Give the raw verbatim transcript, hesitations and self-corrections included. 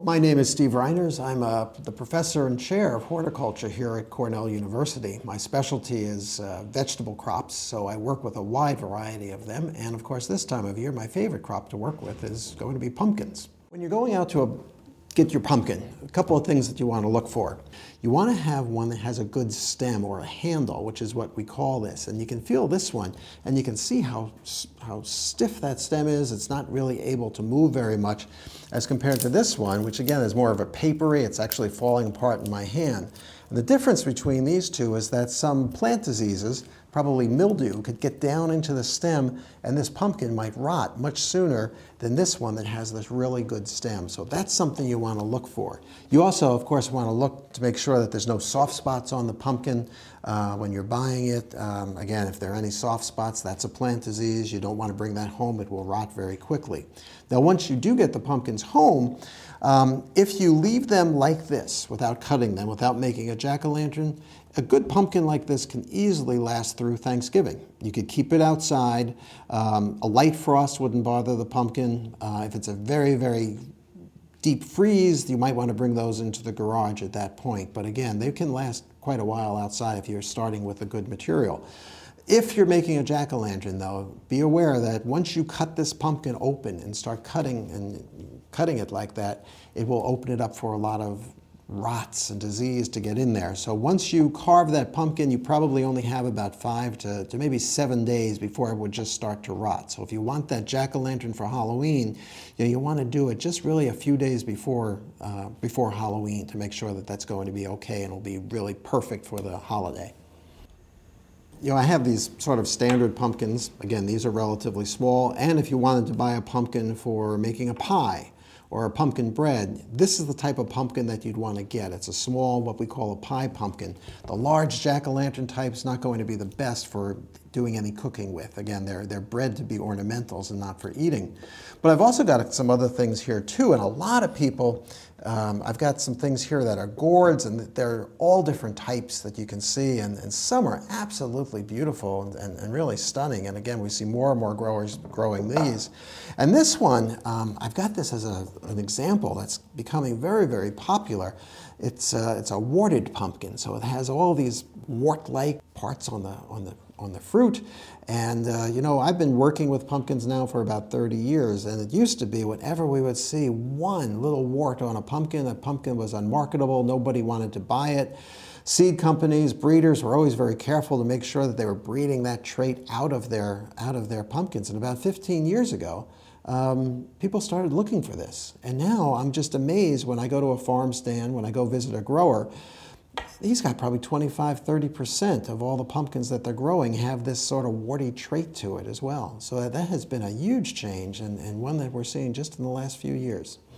My name is Steve Reiners. I'm uh, the professor and chair of horticulture here at Cornell University. My specialty is uh, vegetable crops, so I work with a wide variety of them. And of course, this time of year, my favorite crop to work with is going to be pumpkins. When you're going out to a, get your pumpkin, a couple of things that you want to look for. You want to have one that has a good stem or a handle, which is what we call this. And you can feel this one, and you can see how, how stiff that stem is. It's not really able to move very much as compared to this one, which again is more of a papery. It's actually falling apart in my hand. And the difference between these two is that some plant diseases, probably mildew, could get down into the stem, and this pumpkin might rot much sooner than this one that has this really good stem. So that's something you want to look for. You also, of course, want to look to make sure that there's no soft spots on the pumpkin uh, when you're buying it. Um, again, if there are any soft spots, that's a plant disease. You don't want to bring that home. It will rot very quickly. Now, once you do get the pumpkins home, um, if you leave them like this, without cutting them, without making a jack-o'-lantern, a good pumpkin like this can easily last through Thanksgiving. You could keep it outside. Um, a light frost wouldn't bother the pumpkin. Uh, if it's a very, very deep freeze, you might want to bring those into the garage at that point. But again, they can last quite a while outside if you're starting with a good material. If you're making a jack-o'-lantern, though, be aware that once you cut this pumpkin open and start cutting and cutting it like that, it will open it up for a lot of rots and disease to get in there. So once you carve that pumpkin, you probably only have about five to, to maybe seven days before it would just start to rot. So if you want that jack-o'-lantern for Halloween, you know, you want to do it just really a few days before, uh, before Halloween to make sure that that's going to be okay and will be really perfect for the holiday. You know, I have these sort of standard pumpkins. Again, these are relatively small. And if you wanted to buy a pumpkin for making a pie or a pumpkin bread, this is the type of pumpkin that you'd want to get. It's a small, what we call a pie pumpkin. The large jack-o'-lantern type is not going to be the best for doing any cooking with. Again, they're, they're bred to be ornamentals and not for eating. But I've also got some other things here too, and a lot of people, um, I've got some things here that are gourds, and they're all different types that you can see, and, and some are absolutely beautiful and, and, and really stunning. And again, we see more and more growers growing these. And this one, um, I've got this as a, an example that's becoming very, very popular. It's, uh, it's a warted pumpkin, so it has all these wart-like parts on the, on the on the fruit. And uh, you know, I've been working with pumpkins now for about thirty years, and it used to be whenever we would see one little wart on a pumpkin, that pumpkin was unmarketable, nobody wanted to buy it. Seed companies, breeders were always very careful to make sure that they were breeding that trait out of their, out of their pumpkins. And about fifteen years ago, Um, people started looking for this. And now I'm just amazed when I go to a farm stand, when I go visit a grower, he's got probably twenty-five, thirty percent of all the pumpkins that they're growing have this sort of warty trait to it as well. So that has been a huge change, and, and one that we're seeing just in the last few years.